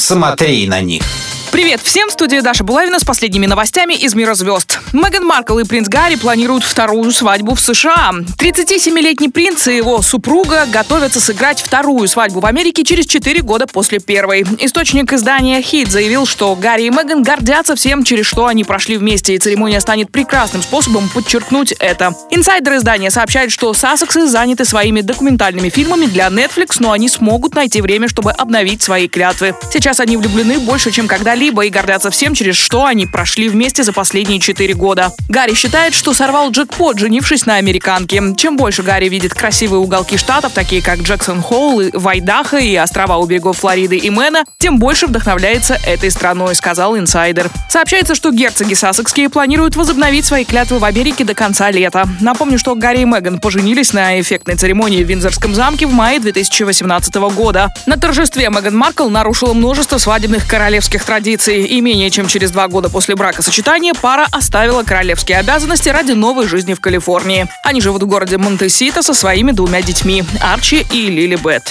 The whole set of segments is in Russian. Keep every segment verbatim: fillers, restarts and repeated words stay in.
Смотри на них. Привет всем, в студии Даша Булавина с последними новостями из мира звезд. Меган Маркл и принц Гарри планируют вторую свадьбу в США. тридцатисемилетний принц и его супруга готовятся сыграть вторую свадьбу в Америке через четыре года после первой. Источник издания Hit заявил, что Гарри и Меган гордятся всем, через что они прошли вместе, и церемония станет прекрасным способом подчеркнуть это. Инсайдер издания сообщает, что Сассексы заняты своими документальными фильмами для Netflix, но они смогут найти время, чтобы обновить свои клятвы. Сейчас они влюблены больше, чем когда-либо, и гордятся всем, через что они прошли вместе за последние четыре года. Гарри считает, что сорвал джекпот, женившись на американке. Чем больше Гарри видит красивые уголки штатов, такие как Джексон-Холл, и Вайдахо и острова у берегов Флориды и Мэна, тем больше вдохновляется этой страной, сказал инсайдер. Сообщается, что герцоги Сассекские планируют возобновить свои клятвы в Америке до конца лета. Напомню, что Гарри и Меган поженились на эффектной церемонии в Виндзорском замке в мае две тысячи восемнадцатого года. На торжестве Меган Маркл нарушила множество свадебных королевских традиций. И менее чем через два года после бракосочетания пара оставила королевские обязанности ради новой жизни в Калифорнии. Они живут в городе Монтесито со своими двумя детьми – Арчи и Лилибет.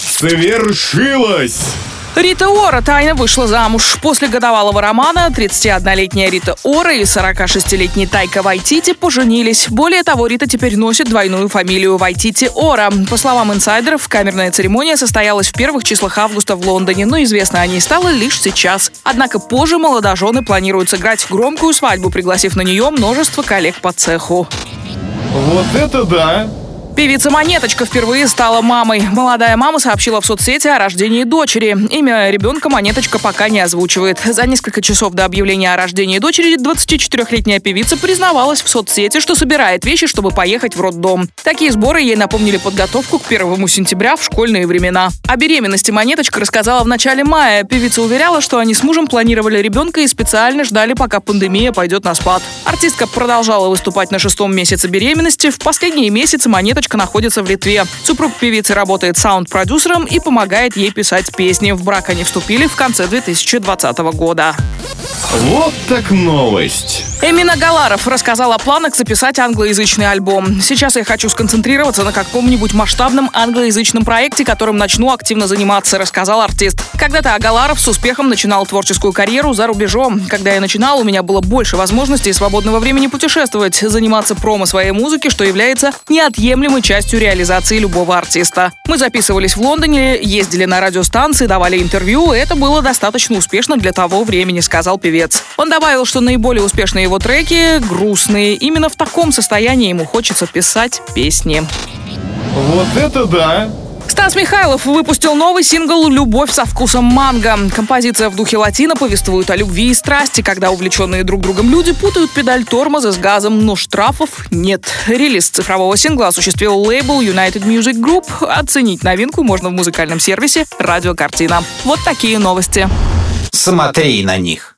Свершилось! Рита Ора тайно вышла замуж. После годовалого романа тридцатиоднолетняя Рита Ора и сорокашестилетний Тайка Вайтити поженились. Более того, Рита теперь носит двойную фамилию Вайтити Ора. По словам инсайдеров, камерная церемония состоялась в первых числах августа в Лондоне, но известно о ней стало лишь сейчас. Однако позже молодожены планируют сыграть громкую свадьбу, пригласив на нее множество коллег по цеху. Вот это да! Певица Монеточка впервые стала мамой. Молодая мама сообщила в соцсети о рождении дочери. Имя ребенка Монеточка пока не озвучивает. За несколько часов до объявления о рождении дочери двадцатичетырехлетняя певица признавалась в соцсети, что собирает вещи, чтобы поехать в роддом. Такие сборы ей напомнили подготовку к первому сентября в школьные времена. О беременности Монеточка рассказала в начале мая. Певица уверяла, что они с мужем планировали ребенка и специально ждали, пока пандемия пойдет на спад. Артистка продолжала выступать на шестом месяце беременности. В последние месяцы Монеточка находится в Литве. Супруг певицы работает саунд-продюсером и помогает ей писать песни. В брак они вступили в конце две тысячи двадцатого года. Вот так новость! Эмин Агаларов рассказал о планах записать англоязычный альбом. Сейчас я хочу сконцентрироваться на каком-нибудь масштабном англоязычном проекте, которым начну активно заниматься, рассказал артист. Когда-то Агаларов с успехом начинал творческую карьеру за рубежом. Когда я начинал, у меня было больше возможностей и свободного времени путешествовать, заниматься промо своей музыки, что является неотъемлемой частью реализации любого артиста. Мы записывались в Лондоне, ездили на радиостанции, давали интервью. Это было достаточно успешно для того времени, сказал певец. Он добавил, что наиболее успешные его треки грустные. Именно в таком состоянии ему хочется писать песни. Вот это да! Стас Михайлов выпустил новый сингл «Любовь со вкусом манго». Композиция в духе латино повествует о любви и страсти, когда увлеченные друг другом люди путают педаль тормоза с газом, но штрафов нет. Релиз цифрового сингла осуществил лейбл United Music Group. Оценить новинку можно в музыкальном сервисе «Радио Картина». Вот такие новости. Смотри на них.